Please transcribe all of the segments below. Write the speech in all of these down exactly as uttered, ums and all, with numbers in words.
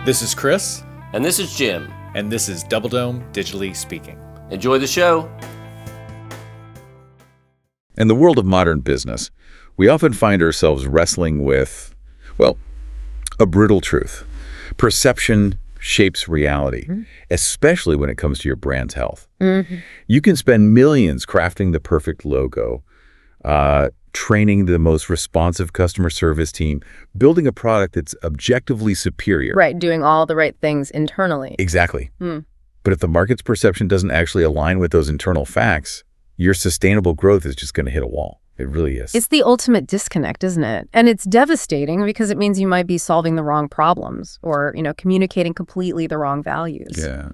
This is Chris. And this is Jim. And this is Double Dome Digitally Speaking. Enjoy the show. In the world of modern business, we often find ourselves wrestling with, well, a brutal truth. Perception shapes reality, mm-hmm. especially when it comes to your brand's health. Mm-hmm. You can spend millions crafting the perfect logo, uh, training the most responsive customer service team, building a product that's objectively superior. Right, doing all the right things internally. Exactly. Mm. But if the market's perception doesn't actually align with those internal facts, your sustainable growth is just going to hit a wall. It really is. It's the ultimate disconnect, isn't it? And it's devastating because it means you might be solving the wrong problems or, you know, communicating completely the wrong values. Yeah.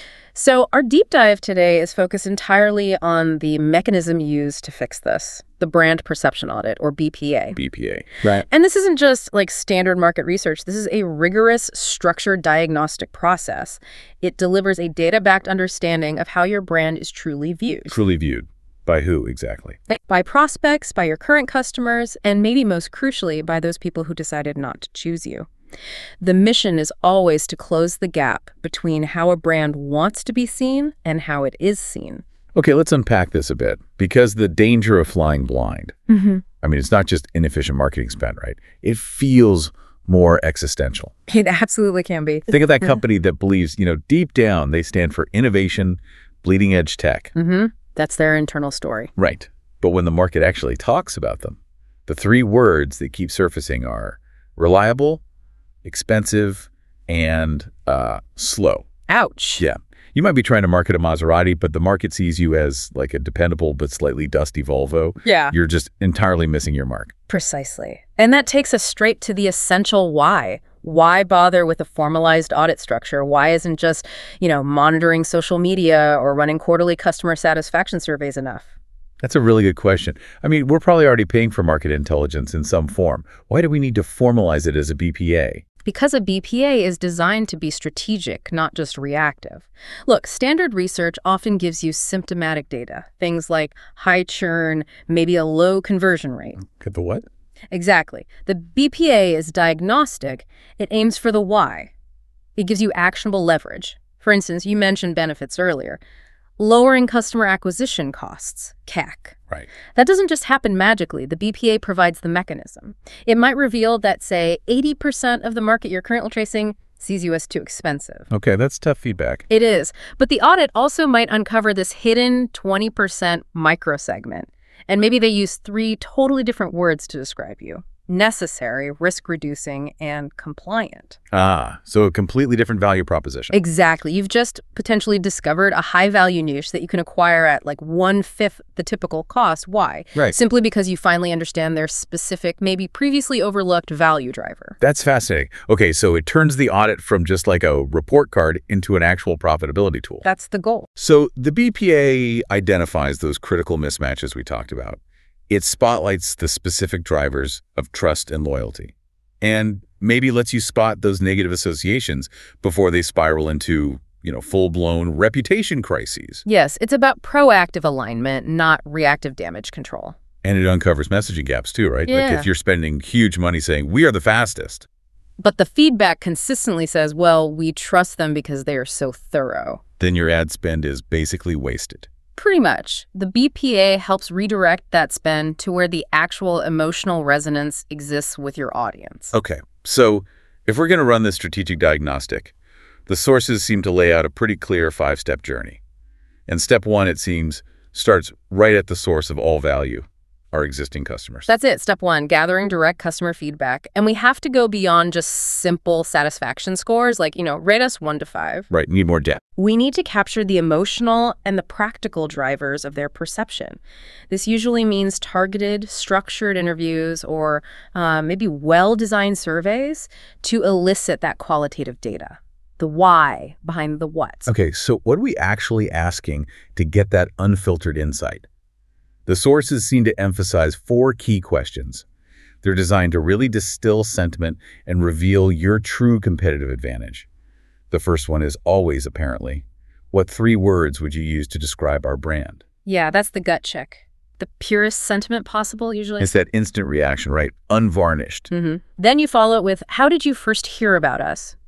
So our deep dive today is focused entirely on the mechanism used to fix this, the brand perception audit, or B P A. B P A. Right. And this isn't just like standard market research. This is a rigorous, structured diagnostic process. It delivers a data-backed understanding of how your brand is truly viewed. Truly viewed. By who exactly? By prospects, by your current customers, and maybe most crucially, by those people who decided not to choose you. The mission is always to close the gap between how a brand wants to be seen and how it is seen. Okay, let's unpack this a bit, because the danger of flying blind, Mm-hmm. I mean, it's not just inefficient marketing spend, right? It feels more existential. It absolutely can be. Think of that company that believes, you know, deep down, they stand for innovation, bleeding edge tech. Mm-hmm. That's their internal story. Right. But when the market actually talks about them, the three words that keep surfacing are reliable, expensive, and uh, slow. Ouch. Yeah. You might be trying to market a Maserati, but the market sees you as like a dependable but slightly dusty Volvo. Yeah. You're just entirely missing your mark. Precisely. And that takes us straight to the essential why. Why bother with a formalized audit structure? Why isn't just, you know, monitoring social media or running quarterly customer satisfaction surveys enough? That's a really good question. I mean, we're probably already paying for market intelligence in some form. Why do we need to formalize it as a B P A? Because a B P A is designed to be strategic, not just reactive. Look, standard research often gives you symptomatic data, things like high churn, maybe a low conversion rate. Get the what? Exactly. The B P A is diagnostic. It aims for the why. It gives you actionable leverage. For instance, you mentioned benefits earlier. Lowering customer acquisition costs, C A C. Right. That doesn't just happen magically. The B P A provides the mechanism. It might reveal that, say, eighty percent of the market you're currently tracing sees you as too expensive. Okay, that's tough feedback. It is. But the audit also might uncover this hidden twenty percent microsegment. And maybe they use three totally different words to describe you: necessary, risk-reducing, and compliant. Ah, so a completely different value proposition. Exactly. You've just potentially discovered a high-value niche that you can acquire at like one-fifth the typical cost. Why? Right. Simply because you finally understand their specific, maybe previously overlooked value driver. That's fascinating. Okay, so it turns the audit from just like a report card into an actual profitability tool. That's the goal. So the B P A identifies those critical mismatches we talked about. It spotlights the specific drivers of trust and loyalty, and maybe lets you spot those negative associations before they spiral into, you know, full-blown reputation crises. Yes, it's about proactive alignment, not reactive damage control. And it uncovers messaging gaps too, right? Yeah. Like if you're spending huge money saying, we are the fastest. But the feedback consistently says, well, we trust them because they are so thorough. Then your ad spend is basically wasted. Pretty much. The B P A helps redirect that spend to where the actual emotional resonance exists with your audience. Okay, so if we're going to run this strategic diagnostic, the sources seem to lay out a pretty clear five-step journey. And step one, it seems, starts right at the source of all value, our existing customers. That's it. Step one, gathering direct customer feedback. And we have to go beyond just simple satisfaction scores, like, you know, rate us one to five. Right, need more depth. We need to capture the emotional and the practical drivers of their perception. This usually means targeted, structured interviews or uh, maybe well-designed surveys to elicit that qualitative data. The why behind the what. Okay, so what are we actually asking to get that unfiltered insight? The sources seem to emphasize four key questions. They're designed to really distill sentiment and reveal your true competitive advantage. The first one is always, apparently, what three words would you use to describe our brand? Yeah, that's the gut check. The purest sentiment possible, usually. It's that instant reaction, right? Unvarnished. Mm-hmm. Then you follow it with, how did you first hear about us?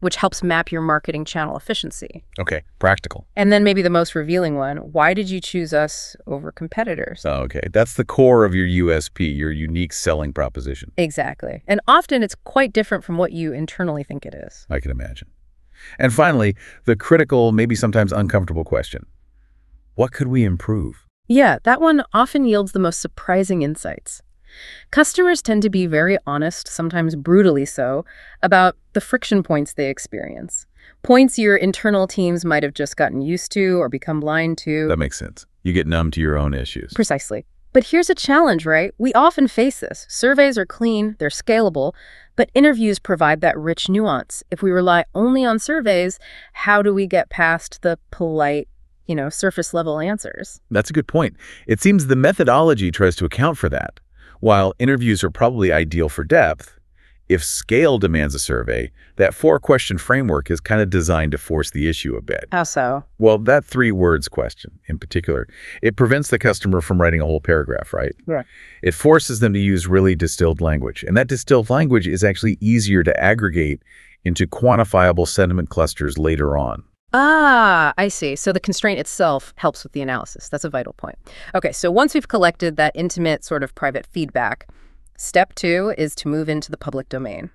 which helps map your marketing channel efficiency. Okay, practical. And then maybe the most revealing one, why did you choose us over competitors? Oh, okay, that's the core of your U S P, your unique selling proposition. Exactly. And often it's quite different from what you internally think it is. I can imagine. And finally, the critical, maybe sometimes uncomfortable question. What could we improve? Yeah, that one often yields the most surprising insights. Customers tend to be very honest, sometimes brutally so, about the friction points they experience. Points your internal teams might have just gotten used to or become blind to. That makes sense. You get numb to your own issues. Precisely. But here's a challenge, right? We often face this. Surveys are clean, they're scalable, but interviews provide that rich nuance. If we rely only on surveys, how do we get past the polite, you know, surface-level answers? That's a good point. It seems the methodology tries to account for that. While interviews are probably ideal for depth, if scale demands a survey, that four-question framework is kind of designed to force the issue a bit. How so? Well, that three words question in particular, it prevents the customer from writing a whole paragraph, right? Right. It forces them to use really distilled language. And that distilled language is actually easier to aggregate into quantifiable sentiment clusters later on. Ah, I see. So the constraint itself helps with the analysis. That's a vital point. Okay, so once we've collected that intimate sort of private feedback, step two is to move into the public domain.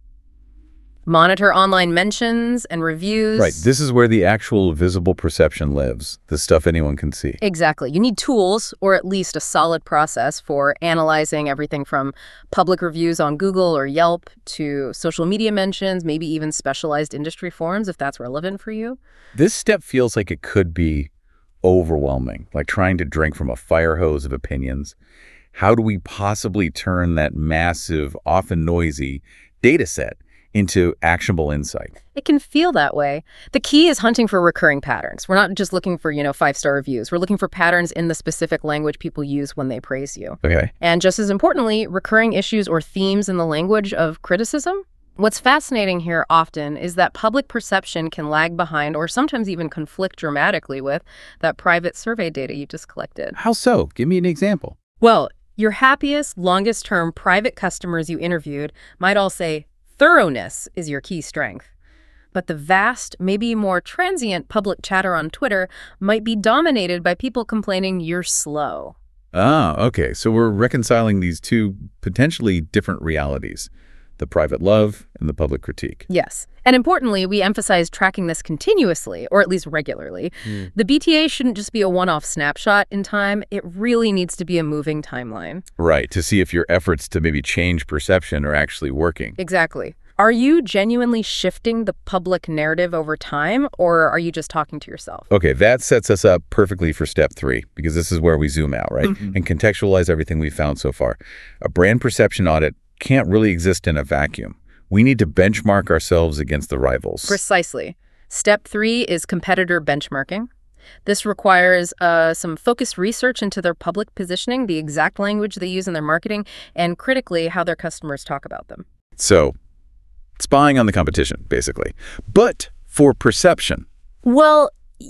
Monitor online mentions and reviews. Right. This is where the actual visible perception lives, the stuff anyone can see. Exactly. You need tools, or at least a solid process for analyzing everything from public reviews on Google or Yelp to social media mentions, maybe even specialized industry forums if that's relevant for you. This step feels like it could be overwhelming, like trying to drink from a fire hose of opinions. How do we possibly turn that massive, often noisy data set into actionable insight? It can feel that way. The key is hunting for recurring patterns. We're not just looking for, you know, five-star reviews. We're looking for patterns in the specific language people use when they praise you. Okay. And just as importantly, recurring issues or themes in the language of criticism. What's fascinating here often is that public perception can lag behind or sometimes even conflict dramatically with that private survey data you just collected. How so? Give me an example. Well, your happiest, longest-term private customers you interviewed might all say thoroughness is your key strength. But the vast, maybe more transient public chatter on Twitter might be dominated by people complaining you're slow. Ah, okay. So we're reconciling these two potentially different realities, the private love and the public critique. Yes. And importantly, we emphasize tracking this continuously, or at least regularly. Mm. The B T A shouldn't just be a one-off snapshot in time. It really needs to be a moving timeline. Right, to see if your efforts to maybe change perception are actually working. Exactly. Are you genuinely shifting the public narrative over time, or are you just talking to yourself? Okay, that sets us up perfectly for step three, because this is where we zoom out, right? Mm-hmm. And contextualize everything we've found so far. A brand perception audit can't really exist in a vacuum. We need to benchmark ourselves against the rivals. Precisely. Step three is competitor benchmarking. This requires uh, some focused research into their public positioning, the exact language they use in their marketing, and critically, how their customers talk about them. So, spying on the competition, basically. But for perception. Well,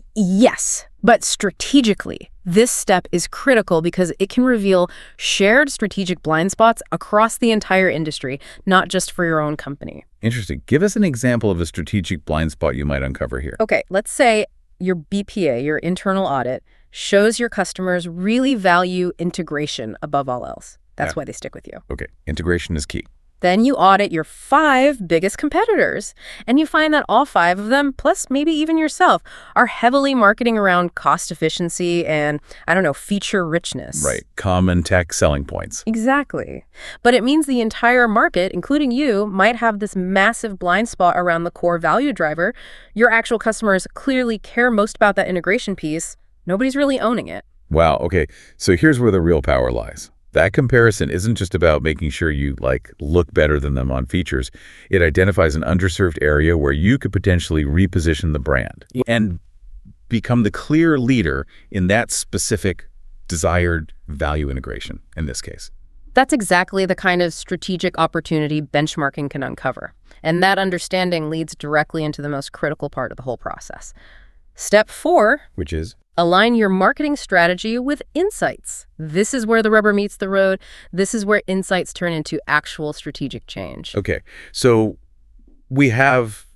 yes, but strategically. This step is critical because it can reveal shared strategic blind spots across the entire industry, not just for your own company. Interesting. Give us an example of a strategic blind spot you might uncover here. Okay, let's say your B P A, your internal audit, shows your customers really value integration above all else. That's yeah. why they stick with you. Okay, integration is key. Then you audit your five biggest competitors, and you find that all five of them, plus maybe even yourself, are heavily marketing around cost efficiency and, I don't know, feature richness. Right. Common tech selling points. Exactly. But it means the entire market, including you, might have this massive blind spot around the core value driver. Your actual customers clearly care most about that integration piece. Nobody's really owning it. Wow. Okay. So here's where the real power lies. That comparison isn't just about making sure you like look better than them on features. It identifies an underserved area where you could potentially reposition the brand and become the clear leader in that specific desired value integration in this case. That's exactly the kind of strategic opportunity benchmarking can uncover. And that understanding leads directly into the most critical part of the whole process. Step four, which is? Align your marketing strategy with insights. This is where the rubber meets the road. This is where insights turn into actual strategic change. Okay, so we have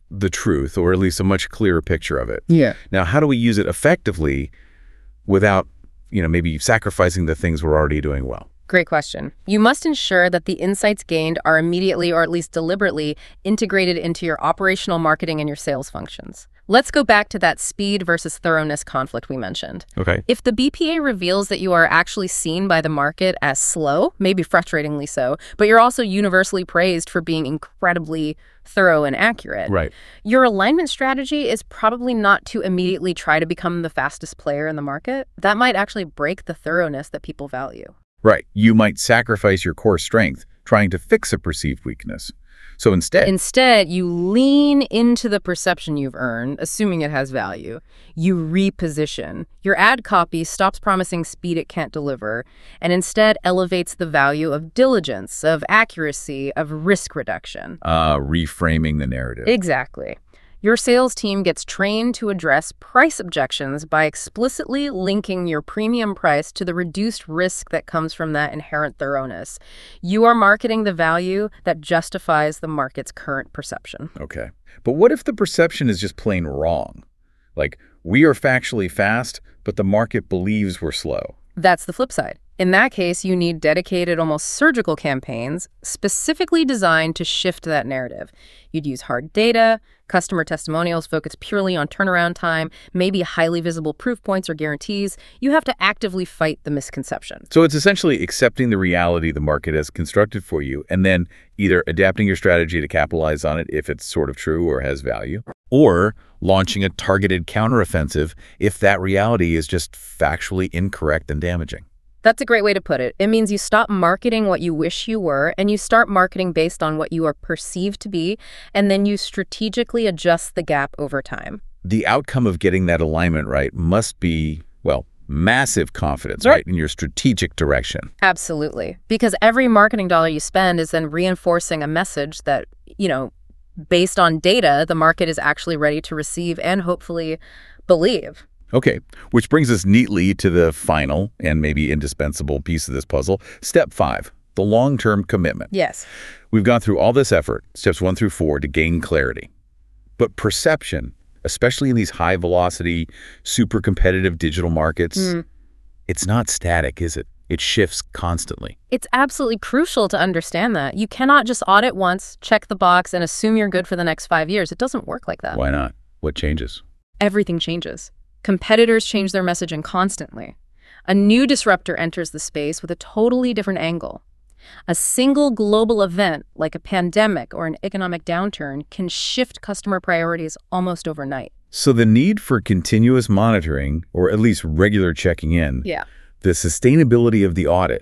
the truth, or at least a much clearer picture of it. Yeah. Now, how do we use it effectively without, you know, maybe sacrificing the things we're already doing well? Great question. You must ensure that the insights gained are immediately or at least deliberately integrated into your operational marketing and your sales functions. Let's go back to that speed versus thoroughness conflict we mentioned. Okay. If the B P A reveals that you are actually seen by the market as slow, maybe frustratingly so, but you're also universally praised for being incredibly thorough and accurate, Right. your alignment strategy is probably not to immediately try to become the fastest player in the market. That might actually break the thoroughness that people value. Right. You might sacrifice your core strength trying to fix a perceived weakness. So instead, Instead, you lean into the perception you've earned, assuming it has value. You reposition. Your ad copy stops promising speed it can't deliver, and instead elevates the value of diligence, of accuracy, of risk reduction. uh, reframing the narrative. Exactly. Your sales team gets trained to address price objections by explicitly linking your premium price to the reduced risk that comes from that inherent thoroughness. You are marketing the value that justifies the market's current perception. Okay. But what if the perception is just plain wrong? Like, we are factually fast, but the market believes we're slow. That's the flip side. In that case, you need dedicated, almost surgical campaigns specifically designed to shift that narrative. You'd use hard data, customer testimonials focused purely on turnaround time, maybe highly visible proof points or guarantees. You have to actively fight the misconception. So it's essentially accepting the reality the market has constructed for you and then either adapting your strategy to capitalize on it if it's sort of true or has value, or launching a targeted counteroffensive if that reality is just factually incorrect and damaging. That's a great way to put it. It means you stop marketing what you wish you were, and you start marketing based on what you are perceived to be, and then you strategically adjust the gap over time. The outcome of getting that alignment right must be, well, massive confidence, Right. right, in your strategic direction. Absolutely. Because every marketing dollar you spend is then reinforcing a message that, you know, based on data, the market is actually ready to receive and hopefully believe. Okay, which brings us neatly to the final and maybe indispensable piece of this puzzle, step five, the long-term commitment. Yes. We've gone through all this effort, steps one through four, to gain clarity. But perception, especially in these high-velocity, super competitive digital markets, Mm. it's not static, is it? It shifts constantly. It's absolutely crucial to understand that. You cannot just audit once, check the box, and assume you're good for the next five years. It doesn't work like that. Why not? What changes? Everything changes. Competitors change their messaging constantly. A new disruptor enters the space with a totally different angle. A single global event, like a pandemic or an economic downturn, can shift customer priorities almost overnight. So the need for continuous monitoring, or at least regular checking in, Yeah. the sustainability of the audit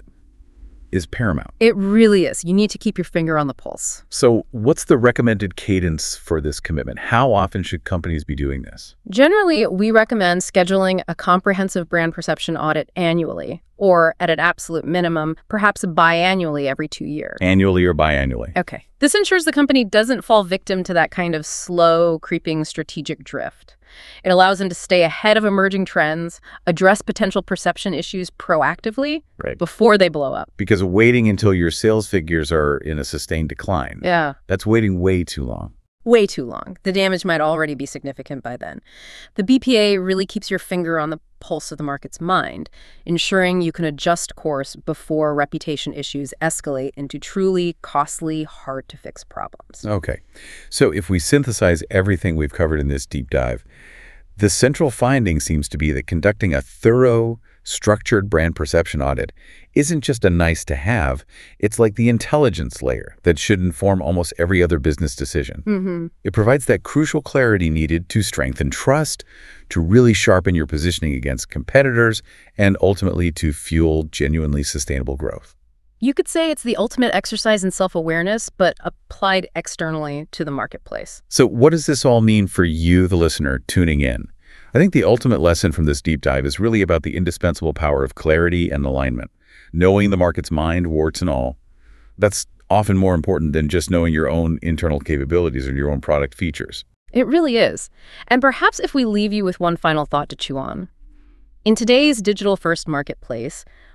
is paramount. It really is. You need to keep your finger on the pulse. So what's the recommended cadence for this commitment? How often should companies be doing this? Generally, we recommend scheduling a comprehensive brand perception audit annually, or at an absolute minimum, perhaps biannually every two years. Annually or biannually? Okay. This ensures the company doesn't fall victim to that kind of slow, creeping strategic drift. It allows them to stay ahead of emerging trends, address potential perception issues proactively Right. before they blow up. Because waiting until your sales figures are in a sustained decline, Yeah. that's waiting way too long. Way too long. The damage might already be significant by then. The B P A really keeps your finger on the pulse of the market's mind, ensuring you can adjust course before reputation issues escalate into truly costly, hard-to-fix problems. Okay. So if we synthesize everything we've covered in this deep dive, the central finding seems to be that conducting a thorough, structured brand perception audit isn't just a nice to have, it's like the intelligence layer that should inform almost every other business decision. Mm-hmm. It provides that crucial clarity needed to strengthen trust, to really sharpen your positioning against competitors, and ultimately to fuel genuinely sustainable growth. You could say it's the ultimate exercise in self-awareness, but applied externally to the marketplace. So what does this all mean for you, the listener, tuning in? I think the ultimate lesson from this deep dive is really about the indispensable power of clarity and alignment. Knowing the market's mind, warts and all, that's often more important than just knowing your own internal capabilities or your own product features. It really is. And perhaps if we leave you with one final thought to chew on. In today's digital-first marketplace,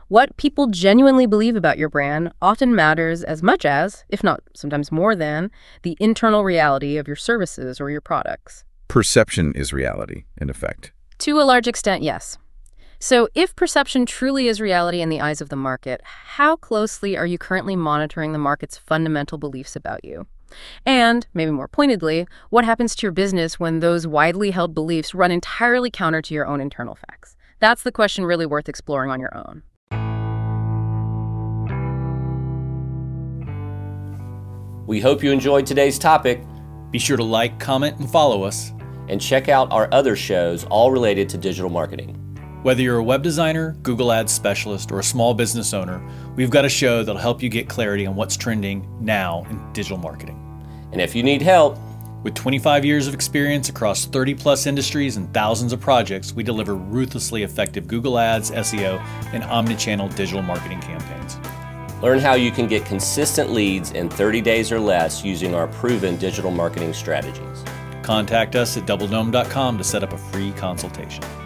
What people genuinely believe about your brand often matters as much as, if not sometimes more than, the internal reality of your services or your products. Perception is reality, in effect. To a large extent, yes. So if perception truly is reality in the eyes of the market, how closely are you currently monitoring the market's fundamental beliefs about you? And, maybe more pointedly, what happens to your business when those widely held beliefs run entirely counter to your own internal facts? That's the question really worth exploring on your own. We hope you enjoyed today's topic, Be sure to like, comment, and follow us. and check out our other shows all related to digital marketing. Whether you're a web designer, Google Ads specialist, or a small business owner, we've got a show that'll help you get clarity on what's trending now in digital marketing. And if you need help, With twenty-five years of experience across thirty plus industries and thousands of projects, we deliver ruthlessly effective Google Ads, S E O, and omnichannel digital marketing campaigns. learn how you can get consistent leads in thirty days or less using our proven digital marketing strategies. Contact us at double dome dot com to set up a free consultation.